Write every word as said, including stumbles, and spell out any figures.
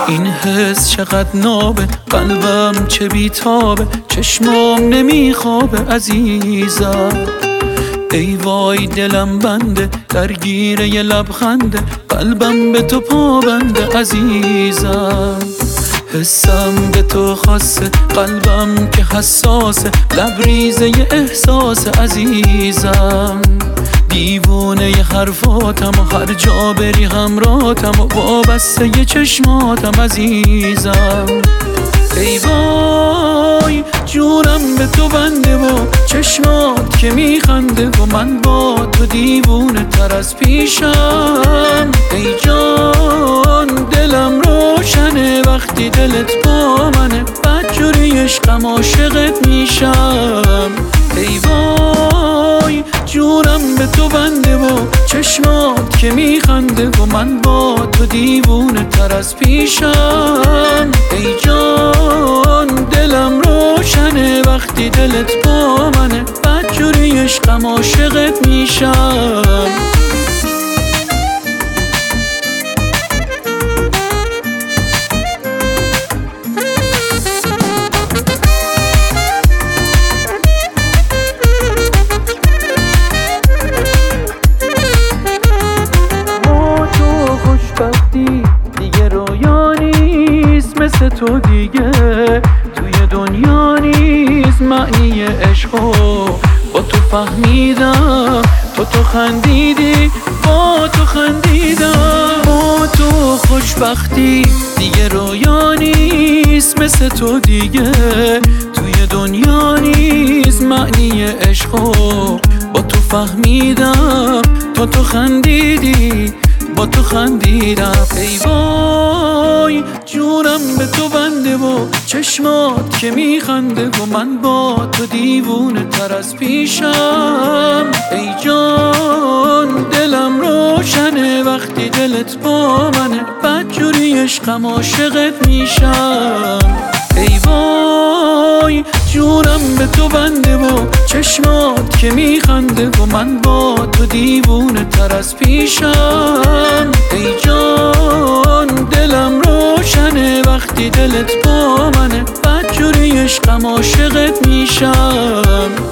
این حس چقدر نابه، قلبم چه بیتابه، چشمام نمیخوابه عزیزم. ای وای دلم بنده، درگیر یه لبخنده، قلبم به تو پابنده عزیزم. حسم به تو خاصه، قلبم که حساسه، لبریزه ی احساس عزیزم. دیوونه ی حرفاتم و هر جا بری همراهتم و وابسته ی چشماتم عزیزم. ای وای جونم به تو بنده و چشمات که میخنده و من با تو دیوونه تر از پیشم. ای جان دلم روشنه وقتی دلت با منه، بدجوری عشقم عاشقت میشم. ای وای جونم به تو بنده و چشمات که میخنده و من با تو دیوونه تر از پیشم. ای جان دلم روشنه وقتی دلت با منه، بدجوری عشقم عاشقت میشم. دیگه رویا نیست مثل تو، دیگه توی دنیا نیست معنی عشقو. با تو فهمیدم، تو تو خندیدی، با تو خندیدم. با تو خوشبختی دیگه رویا نیست مثل تو، دیگه توی دنیا نیست معنی عشقو. با تو فهمیدم، تو تو خندیدی، با تو خندیدم. ای وای جونم به تو بنده و چشمات که میخنده و من با تو دیوونه تر از پیشم. ای جان دلم روشنه وقتی دلت با منه، بدجوری عشقم عاشقت میشم. ای وای جونم به تو بنده و چشمات که میخنده و من با تو دیوونه تر از پیشم. ای جان دلم روشنه وقتی دلت با منه، بدجوری عشقم عاشقت میشم.